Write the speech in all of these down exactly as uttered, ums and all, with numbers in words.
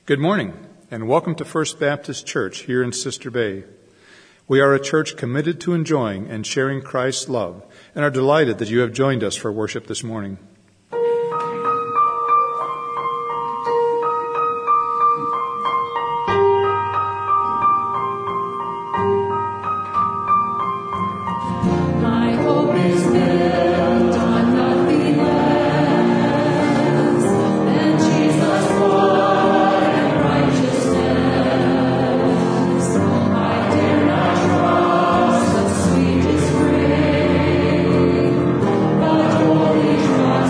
Good morning, and welcome to First Baptist Church here in Sister Bay. We are a church committed to enjoying and sharing Christ's love, and are delighted that you have joined us for worship this morning. Trust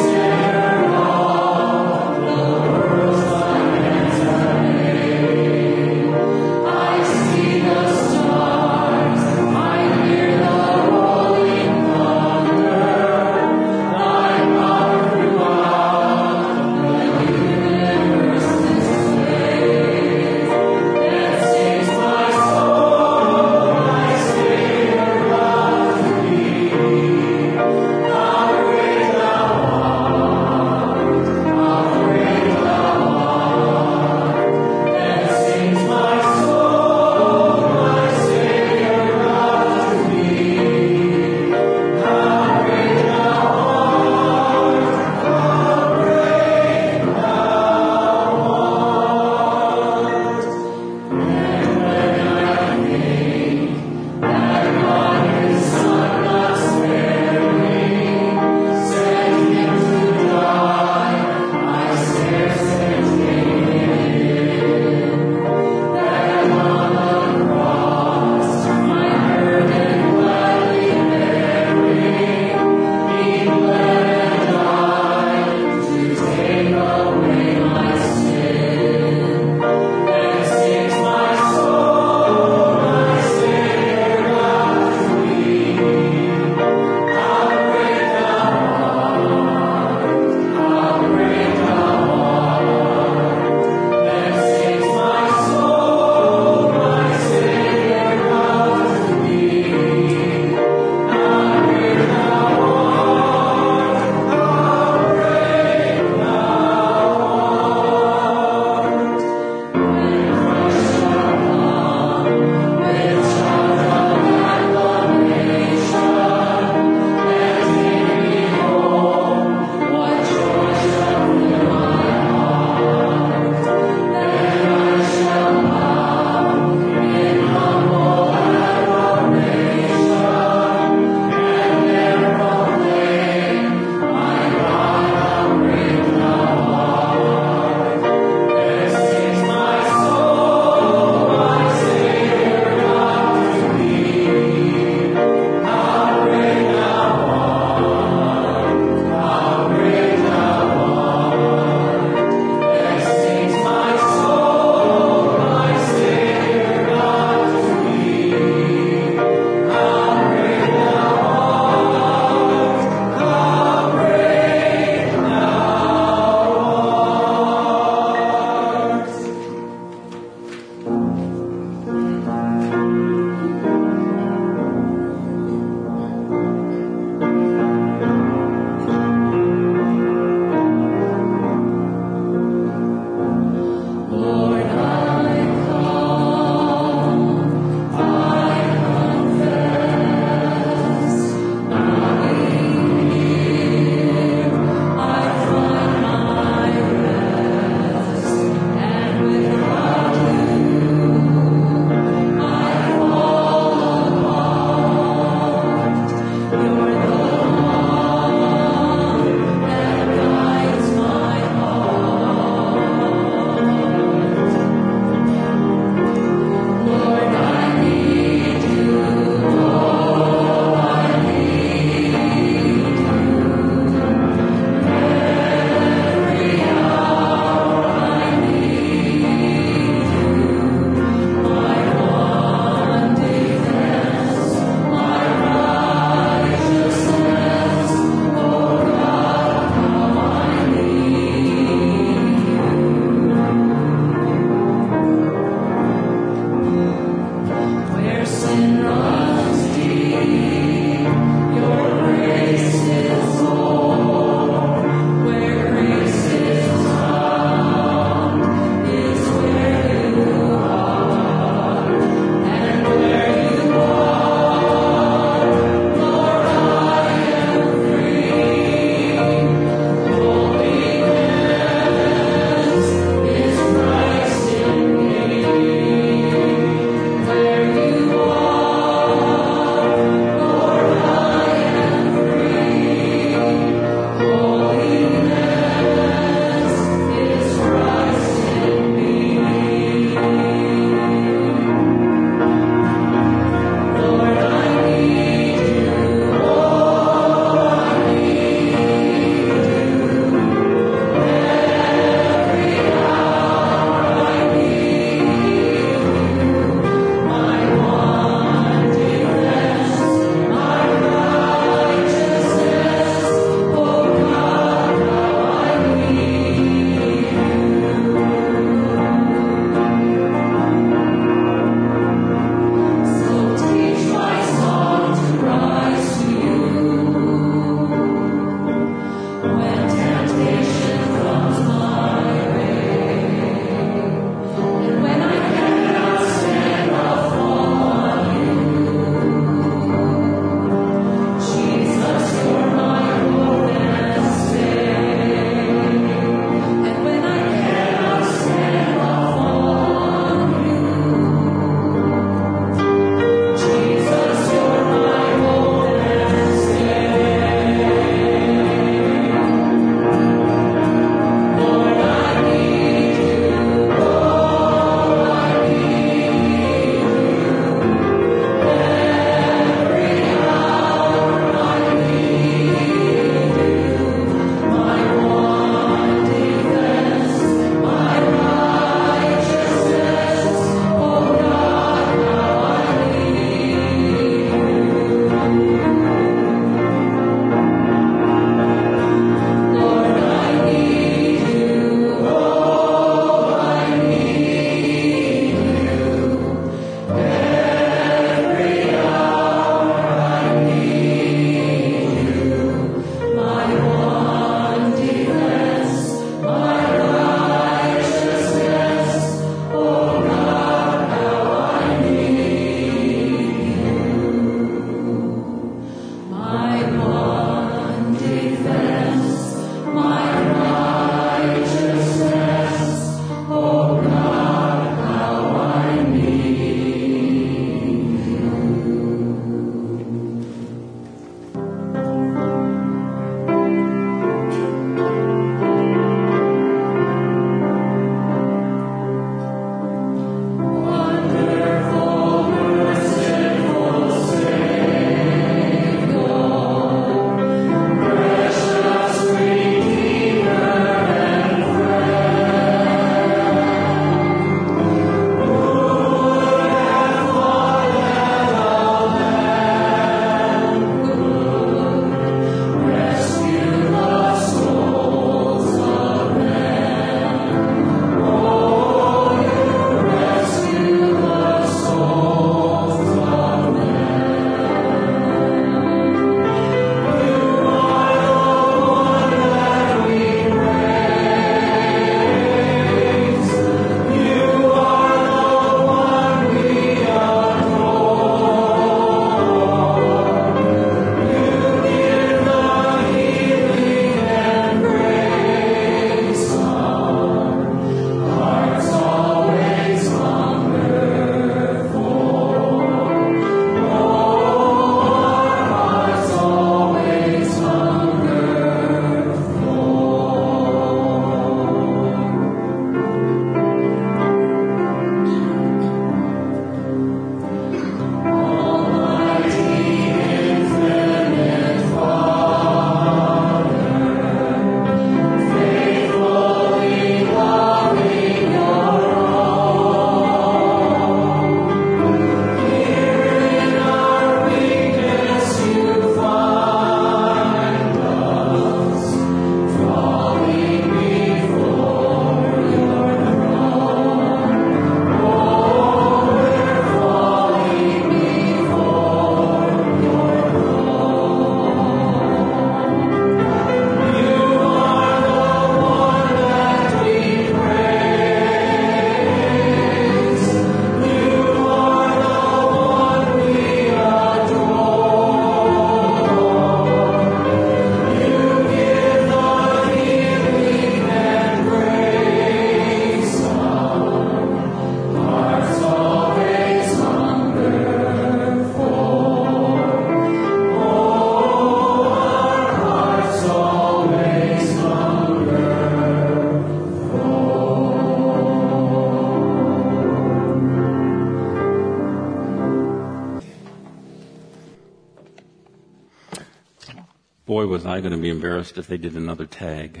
Boy, was I going to be embarrassed if they did another tag.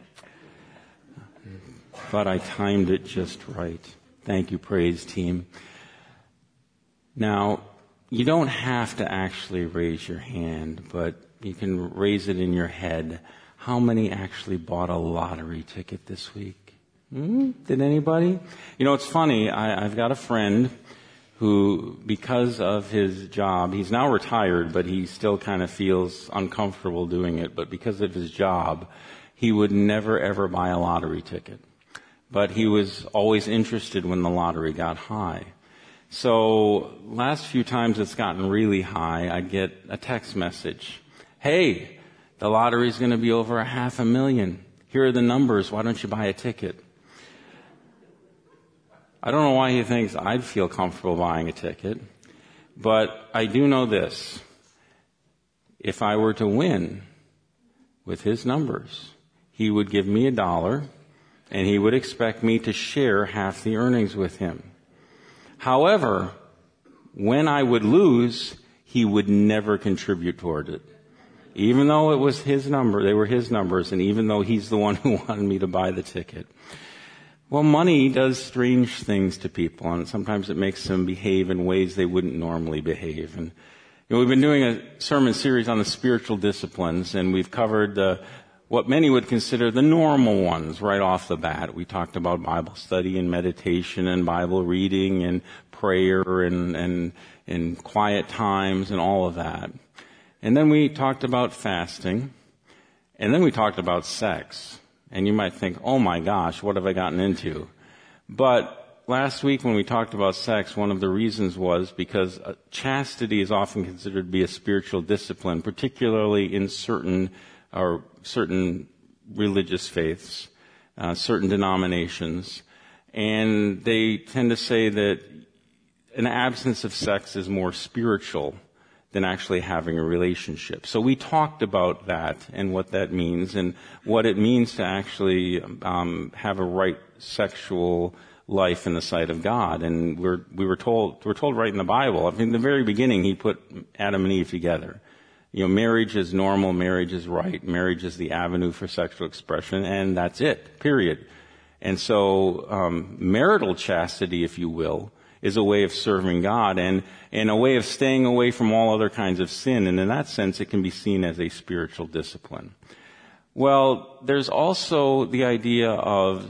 But I timed it just right. Thank you, praise team. Now, you don't have to actually raise your hand, but you can raise it in your head. How many actually bought a lottery ticket this week? Hmm? Did anybody? You know, it's funny. I, I've got a friend who, because of his job, he's now retired, but he still kind of feels uncomfortable doing it. But because of his job, he would never, ever buy a lottery ticket. But he was always interested when the lottery got high. So last few times it's gotten really high, I get a text message. Hey, the lottery's going to be over a half a million. Here are the numbers. Why don't you buy a ticket? I don't know why he thinks I'd feel comfortable buying a ticket, but I do know this. If I were to win with his numbers, he would give me a dollar and he would expect me to share half the earnings with him. However, when I would lose, he would never contribute toward it. Even though it was his number, they were his numbers, and even though he's the one who wanted me to buy the ticket. Well, money does strange things to people, and sometimes it makes them behave in ways they wouldn't normally behave. And you know, we've been doing a sermon series on the spiritual disciplines, and we've covered uh, what many would consider the normal ones right off the bat. We talked about Bible study and meditation and Bible reading and prayer and, and, and quiet times and all of that. And then we talked about fasting. And then we talked about sex. And you might think, oh my gosh, what have I gotten into? But last week when we talked about sex, one of the reasons was because chastity is often considered to be a spiritual discipline, particularly in certain or certain religious faiths, uh, certain denominations. And they tend to say that an absence of sex is more spiritual than actually having a relationship. So we talked about that and what that means and what it means to actually um, have a right sexual life in the sight of God. And we're, we were told, we're told right in the Bible. I mean, in the very beginning, he put Adam and Eve together. You know, marriage is normal, marriage is right, marriage is the avenue for sexual expression, and that's it, period. And so, um, marital chastity, if you will, is a way of serving God and, and a way of staying away from all other kinds of sin. And in that sense, it can be seen as a spiritual discipline. Well, there's also the idea of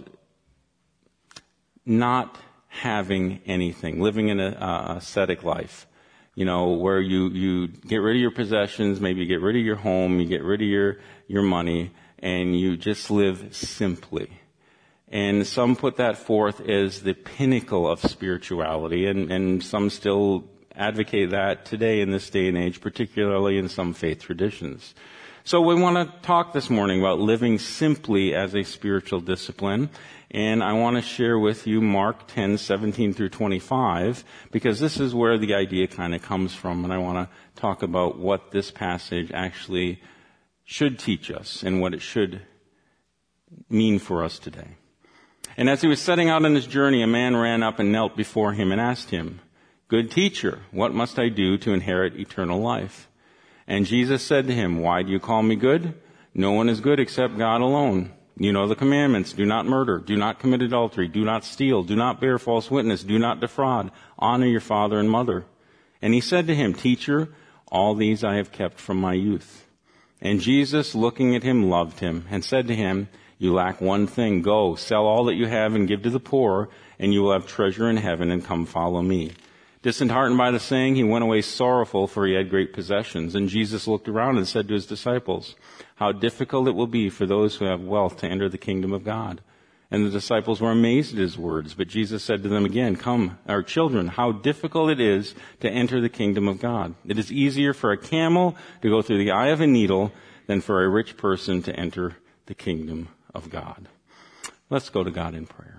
not having anything, living in a, a ascetic life. You know, where you, you get rid of your possessions, maybe you get rid of your home, you get rid of your, your money, and you just live simply. And some put that forth as the pinnacle of spirituality, and, and some still advocate that today in this day and age, particularly in some faith traditions. So we want to talk this morning about living simply as a spiritual discipline. And I want to share with you Mark ten, seventeen through twenty-five, because this is where the idea kind of comes from. And I want to talk about what this passage actually should teach us and what it should mean for us today. And as he was setting out on his journey, a man ran up and knelt before him and asked him, "Good teacher, what must I do to inherit eternal life?" And Jesus said to him, "Why do you call me good? No one is good except God alone. You know the commandments. Do not murder. Do not commit adultery. Do not steal. Do not bear false witness. Do not defraud. Honor your father and mother." And he said to him, "Teacher, all these I have kept from my youth." And Jesus, looking at him, loved him and said to him, "You lack one thing. Go, sell all that you have and give to the poor, and you will have treasure in heaven, and come follow me." Disheartened by the saying, he went away sorrowful, for he had great possessions. And Jesus looked around and said to his disciples, "How difficult it will be for those who have wealth to enter the kingdom of God." And the disciples were amazed at his words. But Jesus said to them again, "Come, our children, how difficult it is to enter the kingdom of God. It is easier for a camel to go through the eye of a needle than for a rich person to enter the kingdom of God." Let's go to God in prayer.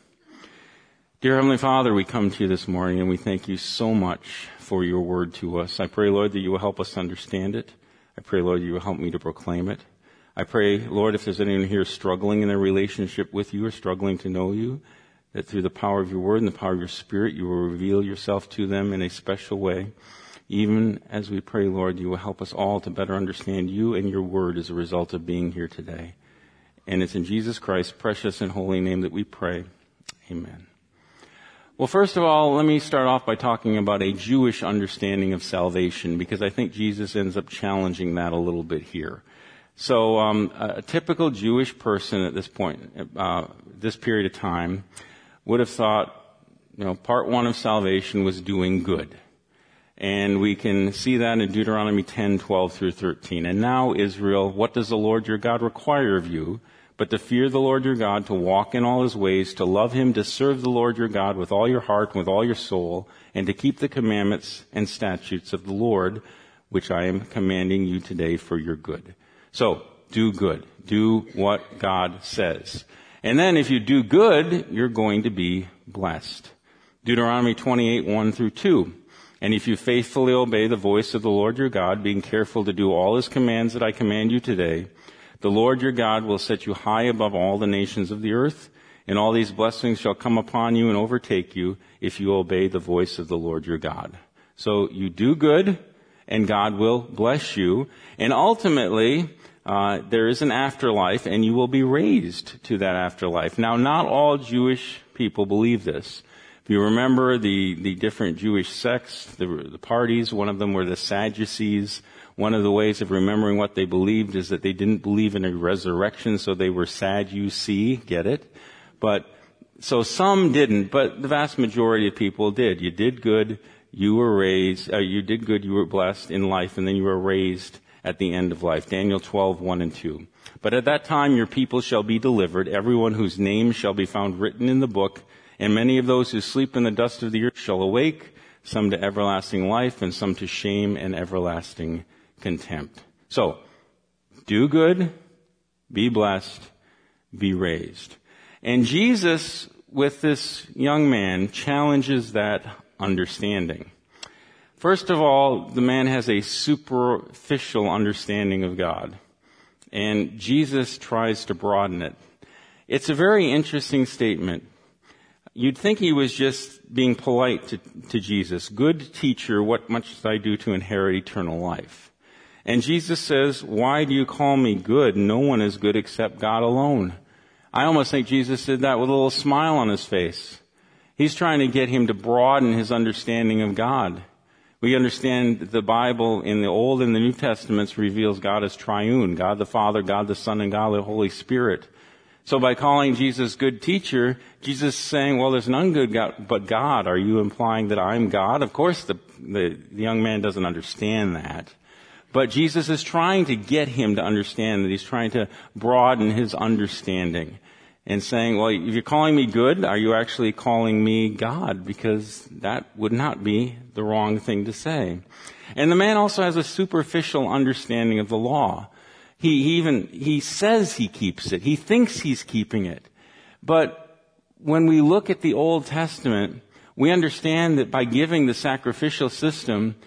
Dear Heavenly Father, we come to you this morning and we thank you so much for your word to us. I pray, Lord, that you will help us understand it. I pray, Lord, you will help me to proclaim it. I pray, Lord, if there's anyone here struggling in their relationship with you or struggling to know you, that through the power of your word and the power of your spirit, you will reveal yourself to them in a special way. even as we pray, Lord, you will help us all to better understand you and your word as a result of being here today. And it's in Jesus Christ's precious and holy name that we pray. Amen. Well, first of all, let me start off by talking about a Jewish understanding of salvation, because I think Jesus ends up challenging that a little bit here. So um, a typical Jewish person at this point, uh, this period of time, would have thought, you know, part one of salvation was doing good. And we can see that in Deuteronomy ten, twelve through thirteen. And now, Israel, what does the Lord your God require of you? But to fear the Lord your God, to walk in all his ways, to love him, to serve the Lord your God with all your heart and with all your soul, and to keep the commandments and statutes of the Lord, which I am commanding you today for your good. So, do good. Do what God says. And then if you do good, you're going to be blessed. Deuteronomy twenty-eight, one through two. And if you faithfully obey the voice of the Lord your God, being careful to do all his commands that I command you today, the Lord your God will set you high above all the nations of the earth, and all these blessings shall come upon you and overtake you if you obey the voice of the Lord your God. So you do good, and God will bless you, and ultimately, uh, there is an afterlife, and you will be raised to that afterlife. Now, not all Jewish people believe this. If you remember the, the different Jewish sects, the, the parties, one of them were the Sadducees. One of the ways of remembering what they believed is that they didn't believe in a resurrection, so they were Sad-U-C, get it? But, so some didn't, but the vast majority of people did. You did good, you were raised, uh, you did good, you were blessed in life, and then you were raised at the end of life. Daniel twelve, one and two. But at that time your people shall be delivered, everyone whose name shall be found written in the book, and many of those who sleep in the dust of the earth shall awake, some to everlasting life, and some to shame and everlasting contempt. So, do good, be blessed, be raised. And Jesus, with this young man, challenges that understanding. First of all, the man has a superficial understanding of God, and Jesus tries to broaden it. It's a very interesting statement. You'd think he was just being polite to, to Jesus. Good teacher, what must I do to inherit eternal life? And Jesus says, why do you call me good? No one is good except God alone. I almost think Jesus did that with a little smile on his face. He's trying to get him to broaden his understanding of God. We understand the Bible in the Old and the New Testaments reveals God as triune, God the Father, God the Son, and God the Holy Spirit. So by calling Jesus good teacher, Jesus is saying, well, there's none good God, but God. Are you implying that I'm God? Of course, the, the, the young man doesn't understand that. But Jesus is trying to get him to understand that he's trying to broaden his understanding and saying, well, if you're calling me good, are you actually calling me God? Because that would not be the wrong thing to say. And the man also has a superficial understanding of the law. He, he even, he says he keeps it. He thinks he's keeping it. But when we look at the Old Testament, we understand that by giving the sacrificial system,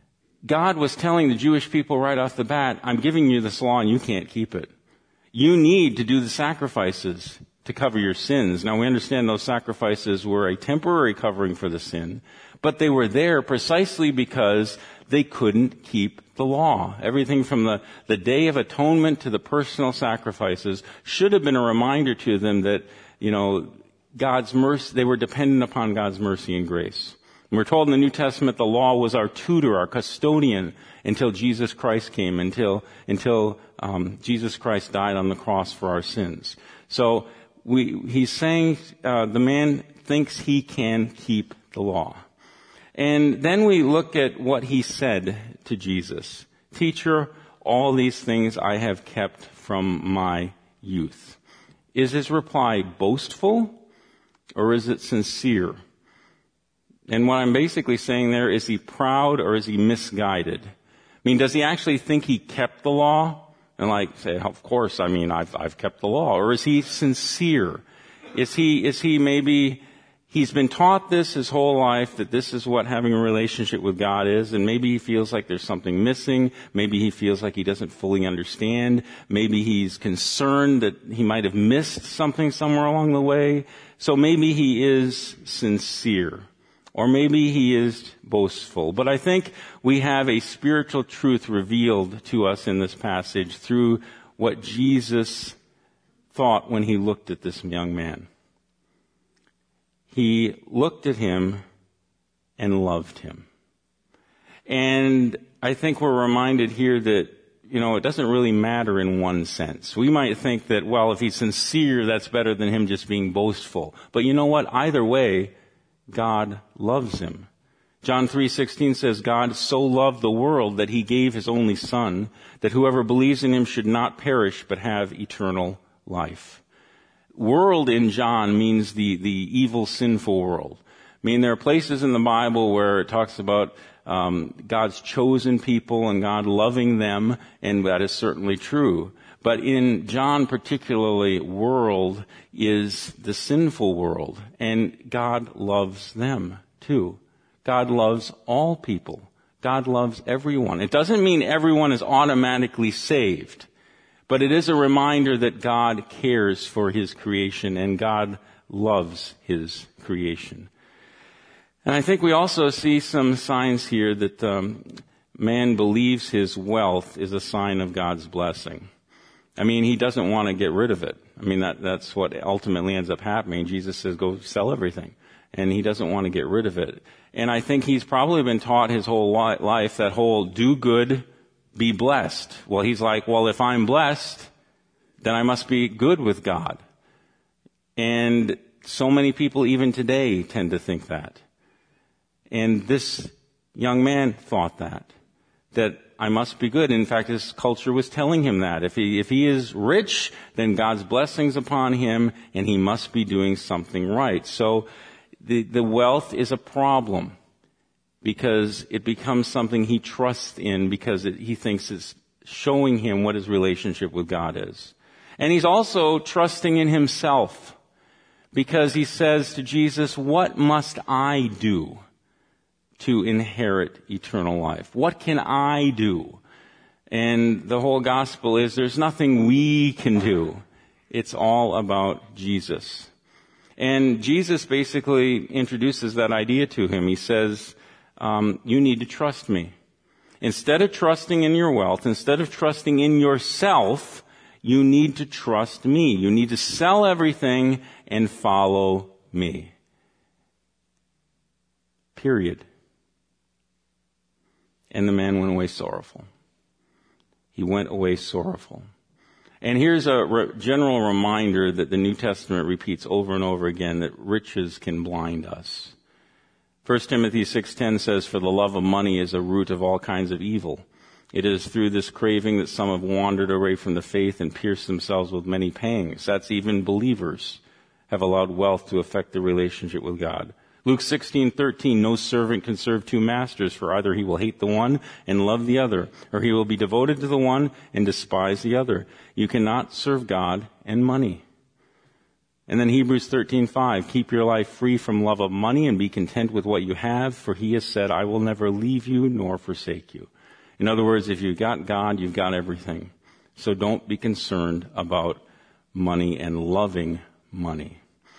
God was telling the Jewish people right off the bat, I'm giving you this law and you can't keep it. You need to do the sacrifices to cover your sins. Now we understand those sacrifices were a temporary covering for the sin, but they were there precisely because they couldn't keep the law. Everything from the, the Day of Atonement to the personal sacrifices should have been a reminder to them that, you know, God's mercy, they were dependent upon God's mercy and grace. And we're told in the New Testament the law was our tutor, our custodian, until Jesus Christ came, until, until, um, Jesus Christ died on the cross for our sins. So, we, he's saying, uh, the man thinks he can keep the law. And then we look at what he said to Jesus. Teacher, all these things I have kept from my youth. Is his reply boastful or is it sincere? And what I'm basically saying there, is he proud or is he misguided? I mean, does he actually think he kept the law? And like say, of course, I mean, I've, I've kept the law. Or is he sincere? Is he, is he maybe, he's been taught this his whole life, that this is what having a relationship with God is, and maybe he feels like there's something missing. Maybe he feels like he doesn't fully understand. Maybe he's concerned that he might have missed something somewhere along the way. So maybe he is sincere. Or maybe he is boastful. But I think we have a spiritual truth revealed to us in this passage through what Jesus thought when he looked at this young man. He looked at him and loved him. And I think we're reminded here that, you know, it doesn't really matter in one sense. We might think that, well, if he's sincere, that's better than him just being boastful. But you know what? Either way, God loves him. John three sixteen says, God so loved the world that he gave his only son, that whoever believes in him should not perish but have eternal life. World in John means the, the evil, sinful world. I mean, there are places in the Bible where it talks about um, God's chosen people and God loving them, and that is certainly true. But in John particularly, world is the sinful world, and God loves them too. God loves all people. God loves everyone. It doesn't mean everyone is automatically saved, but it is a reminder that God cares for his creation and God loves his creation. And I think we also see some signs here that um, man believes his wealth is a sign of God's blessing. I mean, he doesn't want to get rid of it. I mean, that, that's what ultimately ends up happening. Jesus says, go sell everything. And he doesn't want to get rid of it. And I think he's probably been taught his whole life that whole do good, be blessed. Well, he's like, well, if I'm blessed, then I must be good with God. And so many people even today tend to think that. And this young man thought that, that I must be good. In fact, his culture was telling him that. If he, if he is rich, then God's blessings upon him and he must be doing something right. So the, the wealth is a problem because it becomes something he trusts in because it, he thinks it's showing him what his relationship with God is. And he's also trusting in himself because he says to Jesus, what must I do to inherit eternal life? What can I do? And the whole gospel is there's nothing we can do. It's all about Jesus. And Jesus basically introduces that idea to him. He says, um, you need to trust me. Instead of trusting in your wealth, instead of trusting in yourself, you need to trust me. You need to sell everything and follow me. Period. And the man went away sorrowful. He went away sorrowful. And here's a re- general reminder that the New Testament repeats over and over again, that riches can blind us. First Timothy six ten says, for the love of money is a root of all kinds of evil. It is through this craving that some have wandered away from the faith and pierced themselves with many pangs. That's even believers have allowed wealth to affect their relationship with God. Luke sixteen thirteen, no servant can serve two masters, for either he will hate the one and love the other, or he will be devoted to the one and despise the other. You cannot serve God and money. And then Hebrews thirteen five, keep your life free from love of money and be content with what you have, for he has said, I will never leave you nor forsake you. In other words, if you've got God, you've got everything. So don't be concerned about money and loving money.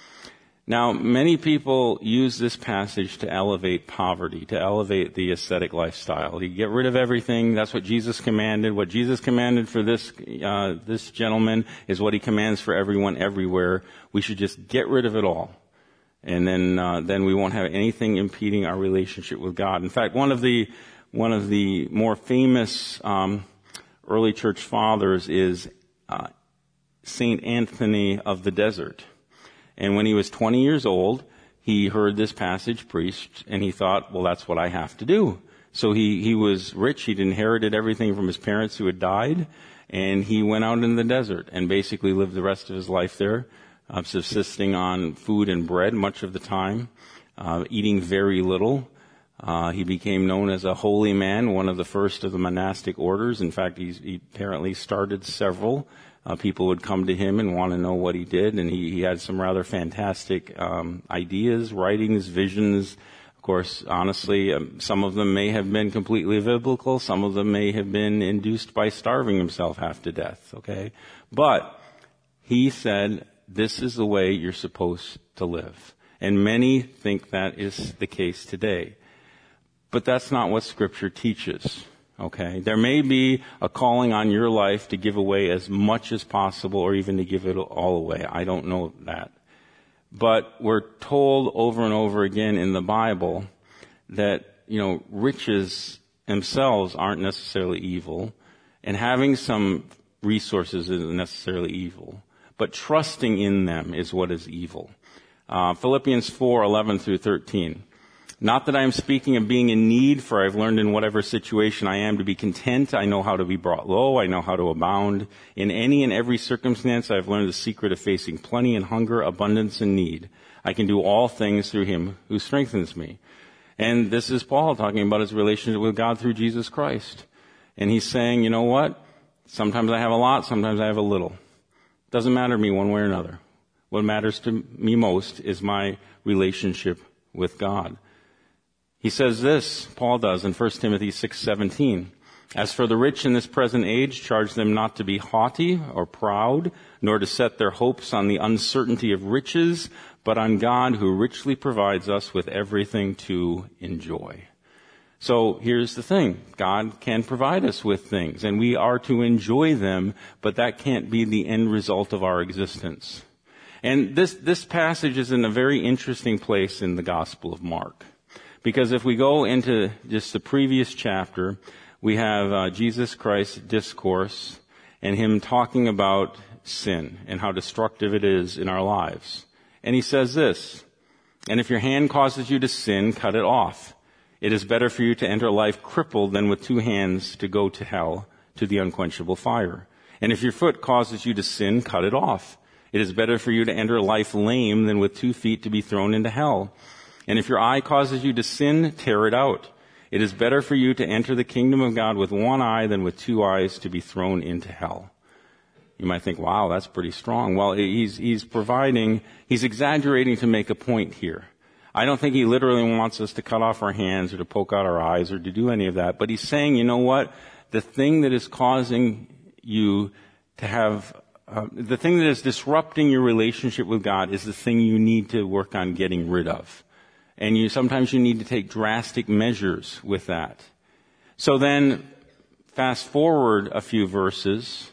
Now, many people use this passage to elevate poverty, to elevate the ascetic lifestyle. You get rid of everything. That's what Jesus commanded. What Jesus commanded for this uh, this gentleman is what he commands for everyone everywhere. We should just get rid of it all, and then uh, then we won't have anything impeding our relationship with God. In fact, one of the one of the more famous um, early church fathers is uh, Saint Anthony of the Desert. And when he was twenty years old, he heard this passage preached, and he thought, well, that's what I have to do. So he, he was rich. He'd inherited everything from his parents who had died, and he went out in the desert and basically lived the rest of his life there, uh, subsisting on food and bread much of the time, uh, eating very little. Uh, he became known as a holy man, one of the first of the monastic orders. In fact, he's, he apparently started several. Uh, people would come to him and want to know what he did, and he, he had some rather fantastic um, ideas, writings, visions. Of course, honestly, um, some of them may have been completely biblical. Some of them may have been induced by starving himself half to death, okay? But he said, this is the way you're supposed to live. And many think that is the case today. But that's not what Scripture teaches. Okay? There may be a calling on your life to give away as much as possible or even to give it all away. I don't know that. But we're told over and over again in the Bible that, you know, riches themselves aren't necessarily evil, and having some resources isn't necessarily evil, but trusting in them is what is evil. Uh, Philippians four, eleven through thirteen. Not that I am speaking of being in need, for I've learned in whatever situation I am to be content. I know how to be brought low. I know how to abound. In any and every circumstance, I've learned the secret of facing plenty and hunger, abundance and need. I can do all things through him who strengthens me. And this is Paul talking about his relationship with God through Jesus Christ. And he's saying, you know what? Sometimes I have a lot, sometimes I have a little. Doesn't matter to me one way or another. What matters to me most is my relationship with God. He says this, Paul does, in First Timothy six seventeen. As for the rich in this present age, charge them not to be haughty or proud, nor to set their hopes on the uncertainty of riches, but on God who richly provides us with everything to enjoy. So here's the thing. God can provide us with things, and we are to enjoy them, but that can't be the end result of our existence. And this, this passage is in a very interesting place in the Gospel of Mark. Because if we go into just the previous chapter, we have uh, Jesus Christ's discourse and him talking about sin and how destructive it is in our lives. And he says this, and if your hand causes you to sin, cut it off. It is better for you to enter life crippled than with two hands to go to hell, to the unquenchable fire. And if your foot causes you to sin, cut it off. It is better for you to enter life lame than with two feet to be thrown into hell. And if your eye causes you to sin, tear it out. It is better for you to enter the kingdom of God with one eye than with two eyes to be thrown into hell. You might think, wow, that's pretty strong. Well, he's, he's providing, he's exaggerating to make a point here. I don't think he literally wants us to cut off our hands or to poke out our eyes or to do any of that. But he's saying, you know what? The thing that is causing you to have, uh, the thing that is disrupting your relationship with God is the thing you need to work on getting rid of. And you sometimes you need to take drastic measures with that. So then, fast forward a few verses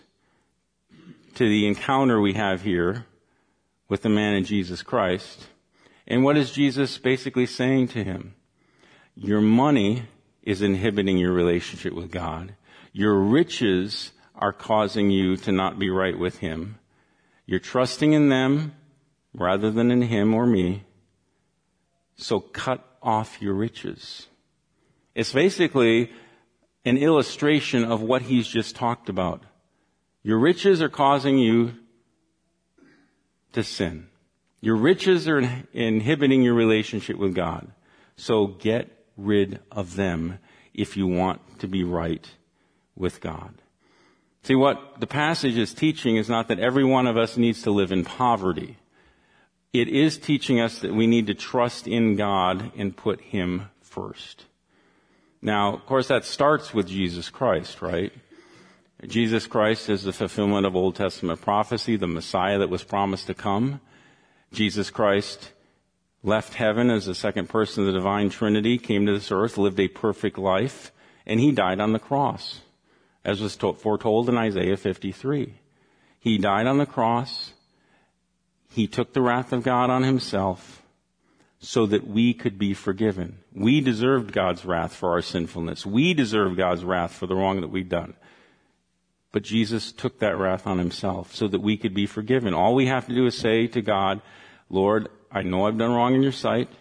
to the encounter we have here with the man in Jesus Christ. And what is Jesus basically saying to him? Your money is inhibiting your relationship with God. Your riches are causing you to not be right with him. You're trusting in them rather than in him or me. So cut off your riches. It's basically an illustration of what he's just talked about. Your riches are causing you to sin. Your riches are inhibiting your relationship with God. So get rid of them if you want to be right with God. See, what the passage is teaching is not that every one of us needs to live in poverty. It is teaching us that we need to trust in God and put him first. Now, of course, that starts with Jesus Christ, right? Jesus Christ is the fulfillment of Old Testament prophecy, the Messiah that was promised to come. Jesus Christ left heaven as the second person of the divine Trinity, came to this earth, lived a perfect life, and he died on the cross, as was foretold in Isaiah fifty-three. He died on the cross. He took the wrath of God on himself so that we could be forgiven. We deserved God's wrath for our sinfulness. We deserved God's wrath for the wrong that we'd done. But Jesus took that wrath on himself so that we could be forgiven. All we have to do is say to God, Lord, I know I've done wrong in your sight.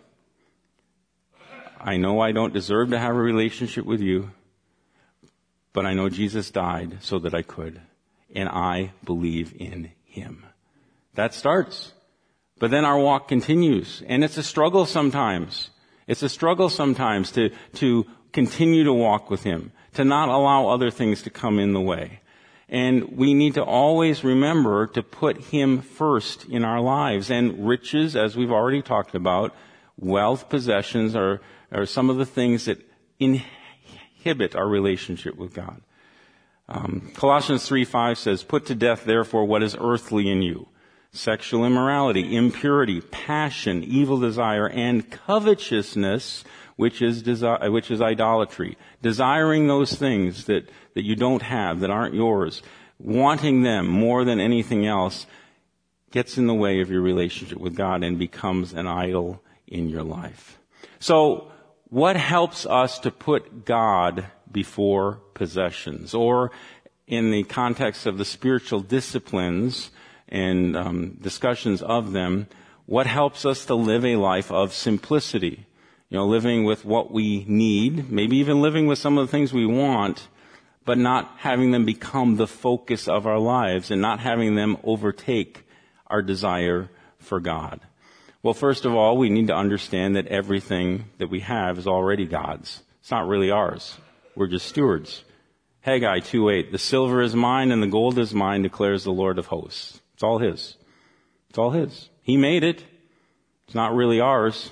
I know I don't deserve to have a relationship with you. But I know Jesus died so that I could. And I believe in him. That starts. But then our walk continues. And it's a struggle sometimes. It's a struggle sometimes to, to continue to walk with him, to not allow other things to come in the way. And we need to always remember to put him first in our lives. And riches, as we've already talked about, wealth, possessions are, are some of the things that inhibit our relationship with God. Um, Colossians three five says, put to death, therefore, what is earthly in you. sexual immorality, impurity, passion, evil desire, and covetousness, which is desi- which is idolatry. Desiring those things that, that you don't have, that aren't yours, wanting them more than anything else, gets in the way of your relationship with God and becomes an idol in your life. So, what helps us to put God before possessions? Or, in the context of the spiritual disciplines and um, discussions of them, what helps us to live a life of simplicity? You know, living with what we need, maybe even living with some of the things we want, but not having them become the focus of our lives and not having them overtake our desire for God. Well, first of all, we need to understand that everything that we have is already God's. It's not really ours. We're just stewards. Haggai two eight, the silver is mine and the gold is mine, declares the Lord of hosts. It's all His. It's all His. He made it. It's not really ours.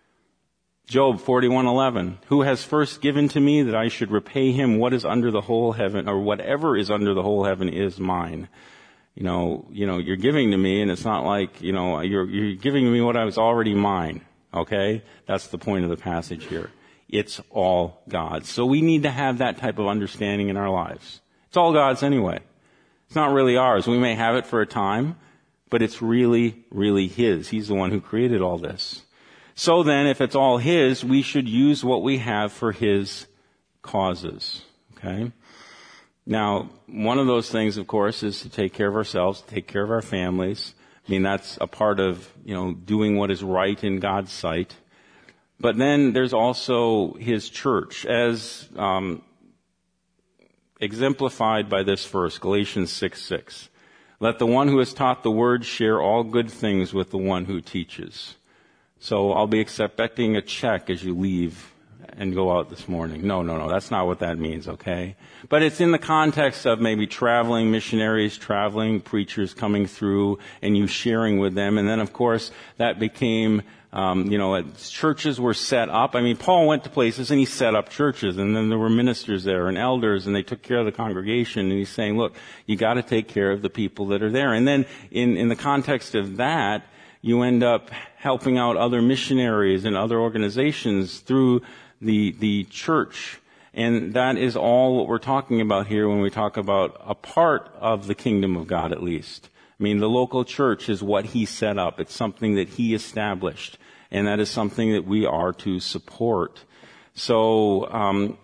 Job forty-one eleven, who has first given to me that I should repay him what is under the whole heaven, or whatever is under the whole heaven is mine. You know, you know, you're giving to me and it's not like, you know, you're, you're giving me what I was already mine. Okay? That's the point of the passage here. It's all God's. So we need to have that type of understanding in our lives. It's all God's anyway. It's not really ours. We may have it for a time, but it's really, really His. He's the one who created all this. So then, if it's all His, we should use what we have for His causes. Okay? Now, one of those things, of course, is to take care of ourselves, to take care of our families. I mean, that's a part of, you know, doing what is right in God's sight. But then there's also His church, as um, exemplified by this verse, Galatians six six. Let the one who has taught the word share all good things with the one who teaches. So I'll be expecting a check as you leave and go out this morning. No, no, no, that's not what that means, okay? But it's in the context of maybe traveling missionaries, traveling preachers coming through, and you sharing with them. And then, of course, that became, um, you know, churches were set up. I mean, Paul went to places and he set up churches, and then there were ministers there and elders, and they took care of the congregation. And he's saying, look, you got to take care of the people that are there. And then in, in the context of that, you end up helping out other missionaries and other organizations through the the church. And that is all what we're talking about here when we talk about a part of the kingdom of God, at least. I mean, the local church is what He set up. It's something that He established. And that is something that we are to support. So, um,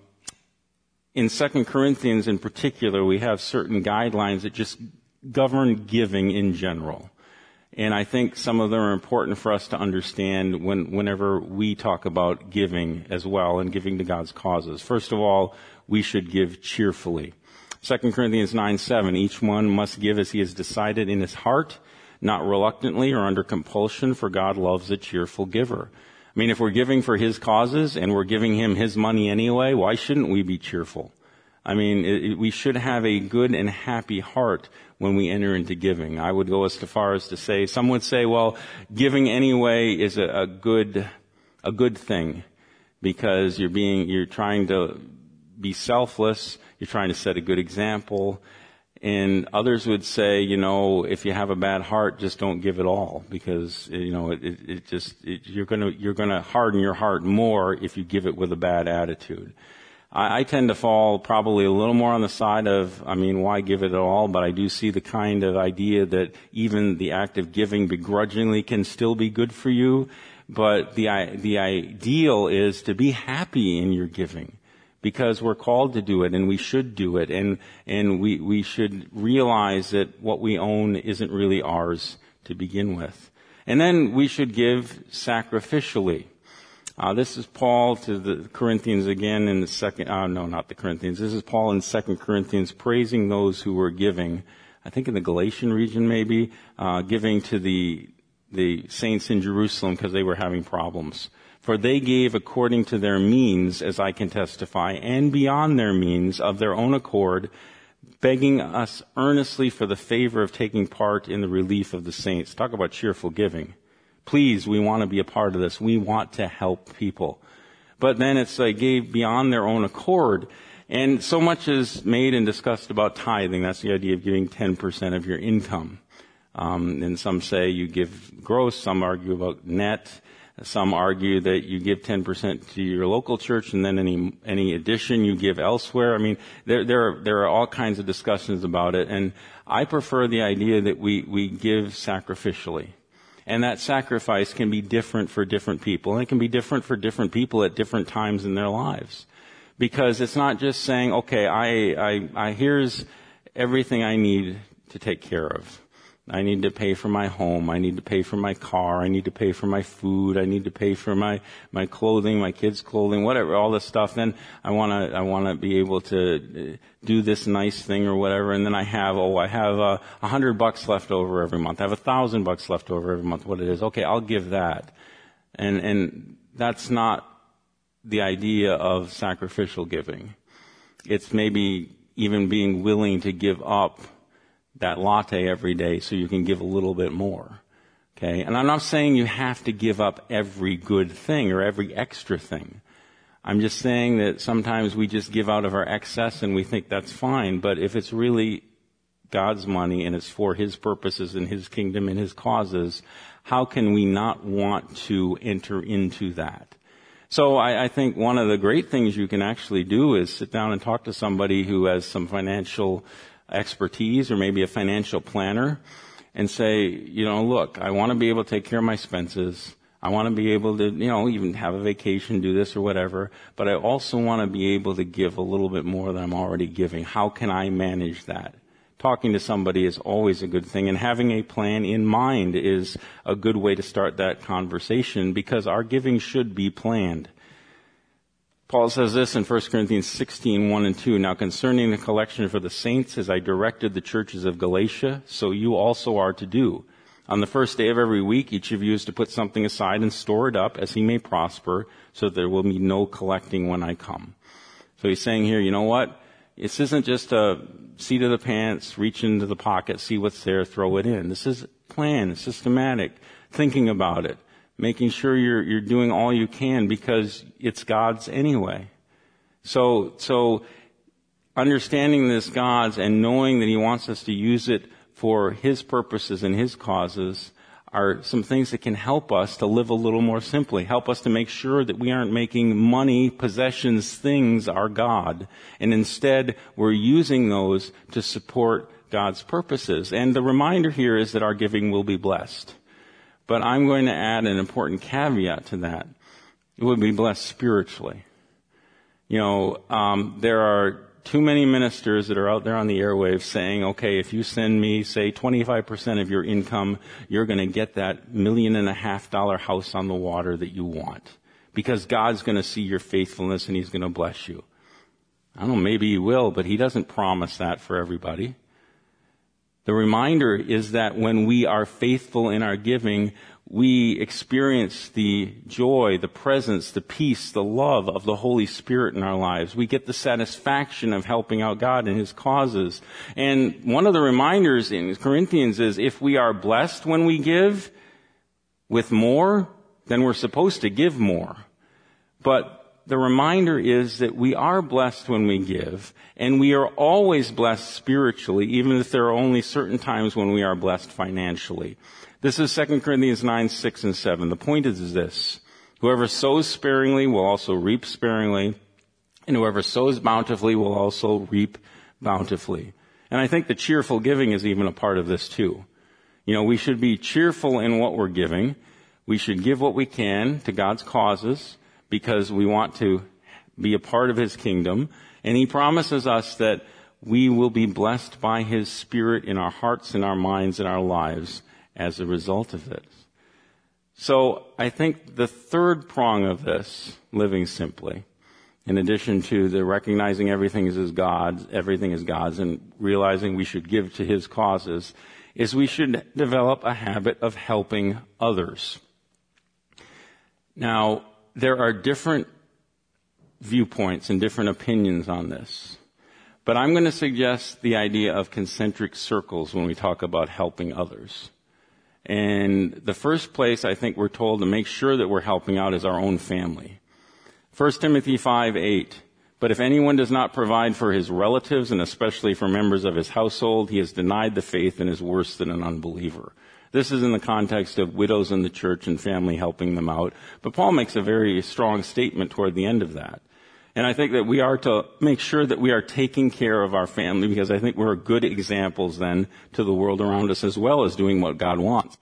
in Second Corinthians in particular, we have certain guidelines that just govern giving in general. And I think some of them are important for us to understand when, whenever we talk about giving as well and giving to God's causes. First of all, we should give cheerfully. Second Corinthians nine seven, each one must give as he has decided in his heart, not reluctantly or under compulsion, for God loves a cheerful giver. I mean, if we're giving for His causes and we're giving Him His money anyway, why shouldn't we be cheerful? I mean, it, it, we should have a good and happy heart when we enter into giving. I would go as far as to say, some would say, well, giving anyway is a, a good, a good thing because you're being, you're trying to be selfless, you're trying to set a good example. And others would say, you know, if you have a bad heart, just don't give it all because, you know, it, it, it just, it, you're gonna, you're gonna harden your heart more if you give it with a bad attitude. I tend to fall probably a little more on the side of, I mean, why give it at all? But I do see the kind of idea that even the act of giving begrudgingly can still be good for you. But the the ideal is to be happy in your giving because we're called to do it and we should do it. And, and we, we should realize that what we own isn't really ours to begin with. And then we should give sacrificially. Uh, this is Paul to the Corinthians again in the second, uh, no, not the Corinthians. This is Paul in Second Corinthians praising those who were giving, I think in the Galatian region maybe, uh, giving to the, the saints in Jerusalem because they were having problems. For they gave according to their means, as I can testify, and beyond their means of their own accord, begging us earnestly for the favor of taking part in the relief of the saints. Talk about cheerful giving. Please, we want to be a part of this. We want to help people. But then it's they gave beyond their own accord. And so much is made and discussed about tithing. That's the idea of giving ten percent of your income. Um, and some say you give gross, some argue about net, some argue that you give ten percent to your local church and then any, any addition you give elsewhere. I mean, there, there are, there are all kinds of discussions about it, and I prefer the idea that we, we give sacrificially. And that sacrifice can be different for different people, and it can be different for different people at different times in their lives. Because it's not just saying, okay, I, I, I here's everything I need to take care of. I need to pay for my home. I need to pay for my car. I need to pay for my food. I need to pay for my, my clothing, my kids' clothing, whatever, all this stuff. Then I want to, I want to be able to do this nice thing or whatever. And then I have, oh, I have a uh, hundred bucks left over every month. I have a thousand bucks left over every month, what it is. Okay, I'll give that. And, and that's not the idea of sacrificial giving. It's maybe even being willing to give up that latte every day so you can give a little bit more. Okay? And I'm not saying you have to give up every good thing or every extra thing. I'm just saying that sometimes we just give out of our excess and we think that's fine, but if it's really God's money and it's for His purposes and His kingdom and His causes, how can we not want to enter into that? So I, I think one of the great things you can actually do is sit down and talk to somebody who has some financial expertise or maybe a financial planner and say, you know, look, I want to be able to take care of my expenses. I want to be able to, you know, even have a vacation, do this or whatever, but I also want to be able to give a little bit more than I'm already giving. How can I manage that? Talking to somebody is always a good thing, and having a plan in mind is a good way to start that conversation because our giving should be planned. Paul says this in First Corinthians sixteen, one and two. Now concerning the collection for the saints, as I directed the churches of Galatia, so you also are to do. On the first day of every week, each of you is to put something aside and store it up as he may prosper, so that there will be no collecting when I come. So he's saying here, you know what? This isn't just a seat of the pants, reach into the pocket, see what's there, throw it in. This is planned, systematic, thinking about it. Making sure you're, you're doing all you can because it's God's anyway. So, so understanding this God's and knowing that He wants us to use it for His purposes and His causes are some things that can help us to live a little more simply, help us to make sure that we aren't making money, possessions, things our God, and instead we're using those to support God's purposes. And the reminder here is that our giving will be blessed. But I'm going to add an important caveat to that. It will be blessed spiritually. You know, um, there are too many ministers that are out there on the airwaves saying, okay, if you send me, say, twenty-five percent of your income, you're going to get that million and a half dollar house on the water that you want. Because God's going to see your faithfulness and He's going to bless you. I don't know, maybe He will, but He doesn't promise that for everybody. The reminder is that when we are faithful in our giving, we experience the joy, the presence, the peace, the love of the Holy Spirit in our lives. We get the satisfaction of helping out God in His causes. And one of the reminders in Corinthians is if we are blessed when we give with more, then we're supposed to give more. But the reminder is that we are blessed when we give, and we are always blessed spiritually, even if there are only certain times when we are blessed financially. This is Second Corinthians nine, six, and seven. The point is this: whoever sows sparingly will also reap sparingly, and whoever sows bountifully will also reap bountifully. And I think the cheerful giving is even a part of this too. You know, we should be cheerful in what we're giving. We should give what we can to God's causes, because we want to be a part of His kingdom. And He promises us that we will be blessed by His Spirit in our hearts, in our minds, in our lives as a result of this. So I think the third prong of this, living simply, in addition to the recognizing everything is God's, everything is God's, and realizing we should give to His causes, is we should develop a habit of helping others. Now, there are different viewpoints and different opinions on this. But I'm going to suggest the idea of concentric circles when we talk about helping others. And the first place I think we're told to make sure that we're helping out is our own family. First Timothy five, eight. But if anyone does not provide for his relatives, and especially for members of his household, he has denied the faith and is worse than an unbeliever. This is in the context of widows in the church and family helping them out. But Paul makes a very strong statement toward the end of that. And I think that we are to make sure that we are taking care of our family, because I think we're good examples then to the world around us, as well as doing what God wants.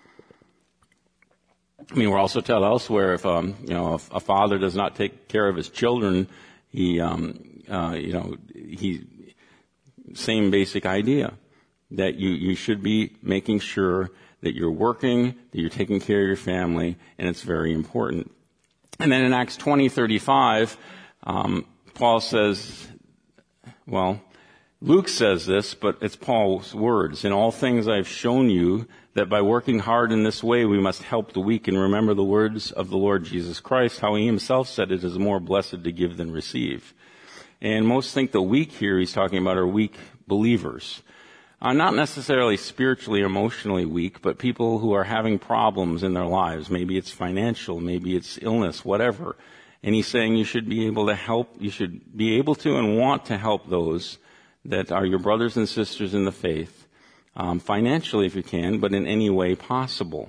I mean, we're also told elsewhere, if um, you know, if a father does not take care of his children, he, um, uh, you know, he, same basic idea, that you, you should be making sure that you're working, that you're taking care of your family, and it's very important. And then in Acts twenty thirty-five, um, Paul says, well, Luke says this, but it's Paul's words. In all things I've shown you that by working hard in this way we must help the weak, and remember the words of the Lord Jesus Christ, how he himself said it is more blessed to give than receive. And most think the weak here he's talking about are weak believers. Uh, not necessarily spiritually, emotionally weak, but people who are having problems in their lives. Maybe it's financial, maybe it's illness, whatever. And he's saying you should be able to help, you should be able to and want to help those that are your brothers and sisters in the faith, um, financially if you can, but in any way possible.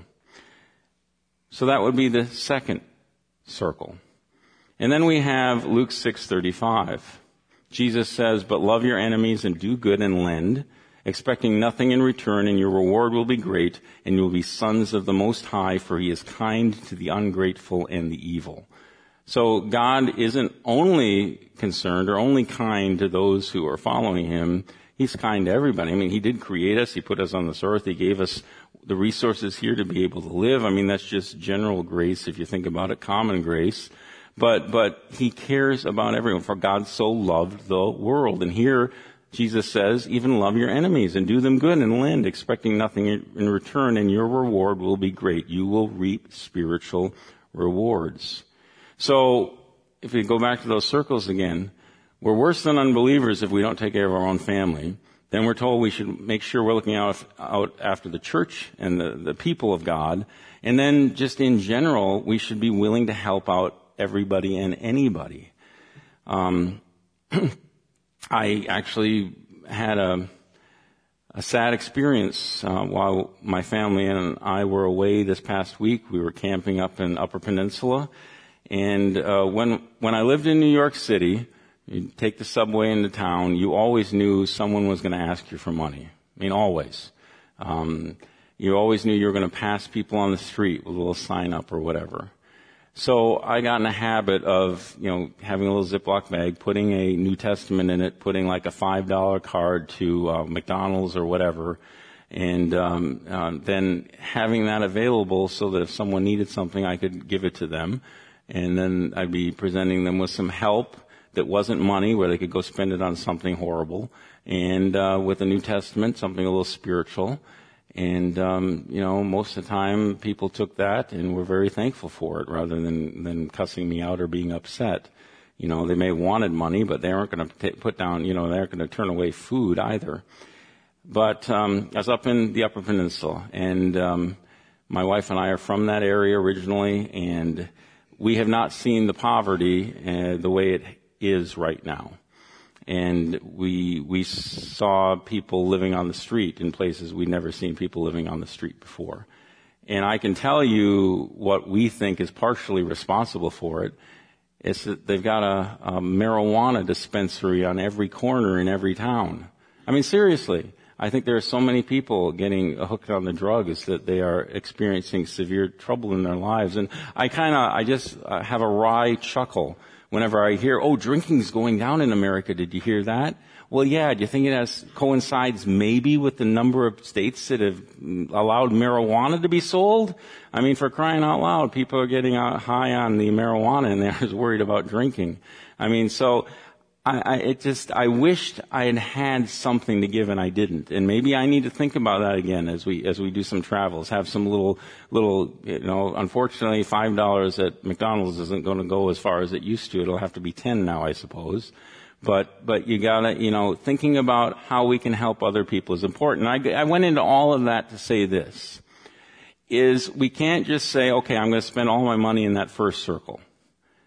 So that would be the second circle. And then we have Luke six thirty-five. Jesus says, but love your enemies and do good and lend, expecting nothing in return, and your reward will be great, and you will be sons of the Most High, for he is kind to the ungrateful and the evil. So God isn't only concerned or only kind to those who are following him. He's kind to everybody. I mean, he did create us. He put us on this earth. He gave us the resources here to be able to live. I mean, that's just general grace, if you think about it, common grace. But, but he cares about everyone, for God so loved the world. And here, Jesus says, even love your enemies and do them good and lend, expecting nothing in return, and your reward will be great. You will reap spiritual rewards. So, if we go back to those circles again, we're worse than unbelievers if we don't take care of our own family. Then we're told we should make sure we're looking out, out after the church and the, the people of God. And then just in general, we should be willing to help out everybody and anybody. Um, I actually had a, a sad experience uh, while my family and I were away this past week. We were camping up in Upper Peninsula. And uh, when when I lived in New York City, you take the subway into town, you always knew someone was going to ask you for money. I mean, always. Um, you always knew you were going to pass people on the street with a little sign up or whatever. So I got in a habit of, you know, having a little Ziploc bag, putting a New Testament in it, putting like a five dollar card to uh, McDonald's or whatever, and um, uh, then having that available so that if someone needed something, I could give it to them. And then I'd be presenting them with some help that wasn't money, where they could go spend it on something horrible, and uh, with the New Testament, something a little spiritual. And, um, you know, most of the time people took that and were very thankful for it, rather than, than cussing me out or being upset. You know, they may have wanted money, but they aren't going to put down, you know, they aren't going to turn away food either. But um, I was up in the Upper Peninsula, and um, my wife and I are from that area originally, and we have not seen the poverty uh, the way it is right now. And we we saw people living on the street in places we'd never seen people living on the street before. And I can tell you what we think is partially responsible for it. It's that they've got a, a marijuana dispensary on every corner in every town. I mean, seriously. I think there are so many people getting hooked on the drugs that they are experiencing severe trouble in their lives. And I kind of, I just uh, have a wry chuckle whenever I hear, oh, drinking's going down in America. Did you hear that? Well, yeah. Do you think it has coincides maybe with the number of states that have allowed marijuana to be sold? I mean, for crying out loud, people are getting high on the marijuana and they're as worried about drinking. I mean, so I, I, it just, I wished I had had something to give and I didn't. And maybe I need to think about that again as we, as we do some travels, have some little, little, you know, unfortunately five dollars at McDonald's isn't going to go as far as it used to. It'll have to be ten now, I suppose. But, but you gotta, you know, thinking about how we can help other people is important. I, I went into all of that to say this, is we can't just say, okay, I'm going to spend all my money in that first circle.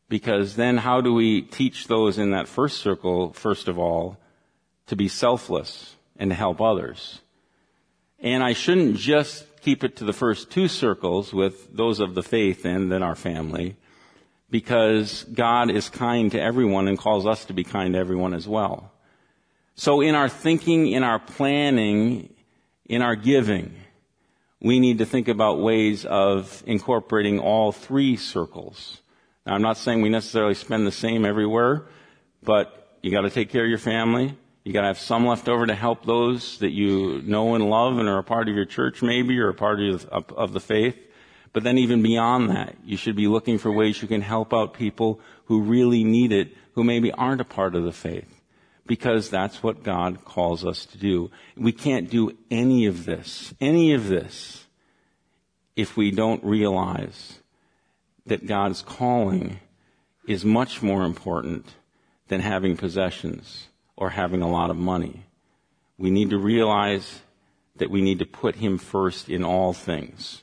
Because then how do we teach those in that first circle, first of all, to be selfless and to help others? And I shouldn't just keep it to the first two circles with those of the faith and then our family, because God is kind to everyone and calls us to be kind to everyone as well. So in our thinking, in our planning, in our giving, we need to think about ways of incorporating all three circles. Now, I'm not saying we necessarily spend the same everywhere, but you got to take care of your family. You got to have some left over to help those that you know and love and are a part of your church maybe, or a part of, of, of the faith. But then even beyond that, you should be looking for ways you can help out people who really need it, who maybe aren't a part of the faith, because that's what God calls us to do. We can't do any of this, any of this, if we don't realize that God's calling is much more important than having possessions or having a lot of money. We need to realize that we need to put Him first in all things.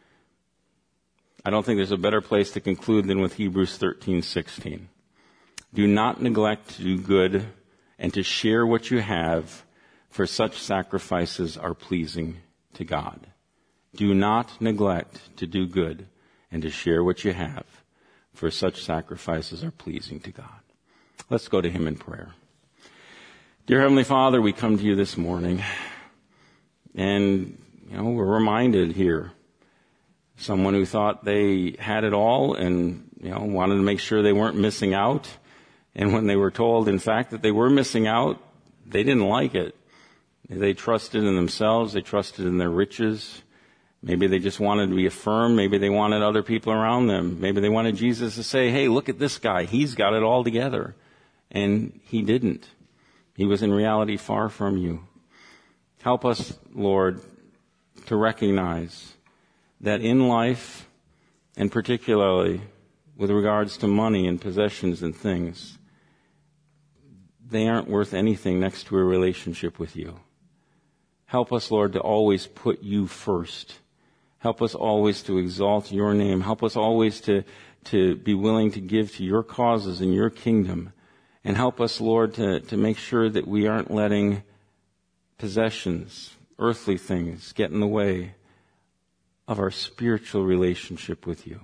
I don't think there's a better place to conclude than with Hebrews thirteen sixteen. Do not neglect to do good and to share what you have, for such sacrifices are pleasing to God. Do not neglect to do good and to share what you have, for such sacrifices are pleasing to God. Let's go to Him in prayer. Dear Heavenly Father, we come to you this morning, and, you know, we're reminded here, someone who thought they had it all and, you know, wanted to make sure they weren't missing out. And when they were told, in fact, that they were missing out, they didn't like it. They trusted in themselves. They trusted in their riches. Maybe they just wanted to be affirmed. Maybe they wanted other people around them. Maybe they wanted Jesus to say, hey, look at this guy. He's got it all together. And He didn't. He was in reality far from you. Help us, Lord, to recognize that in life, and particularly with regards to money and possessions and things, they aren't worth anything next to a relationship with you. Help us, Lord, to always put you first. Help us always to exalt your name. Help us always to, to be willing to give to your causes and your kingdom. And help us, Lord, to, to make sure that we aren't letting possessions, earthly things, get in the way of our spiritual relationship with you.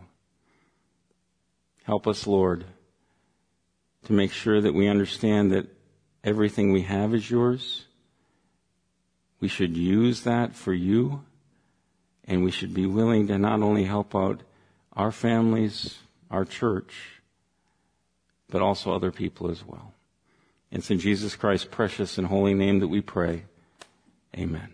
Help us, Lord, to make sure that we understand that everything we have is yours. We should use that for you, and we should be willing to not only help out our families, our church, but also other people as well. It's in Jesus Christ's precious and holy name that we pray. Amen.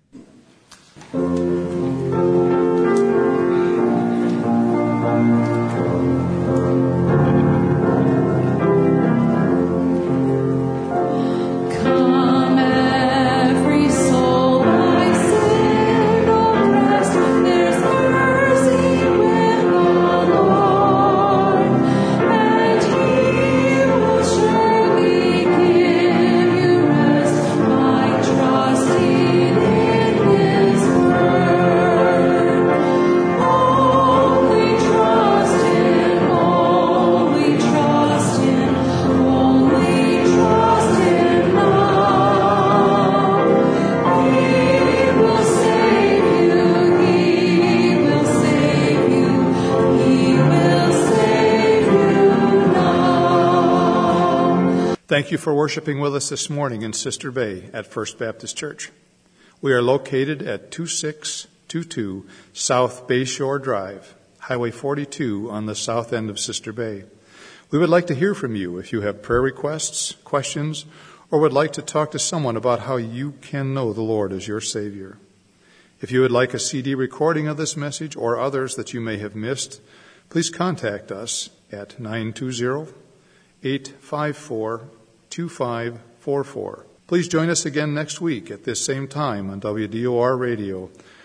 Thank you for worshiping with us this morning in Sister Bay at First Baptist Church. We are located at two six two two South Bayshore Drive, Highway forty-two on the south end of Sister Bay. We would like to hear from you if you have prayer requests, questions, or would like to talk to someone about how you can know the Lord as your Savior. If you would like a C D recording of this message or others that you may have missed, please contact us at nine two zero, eight five four, two five four four. Please join us again next week at this same time on W D O R Radio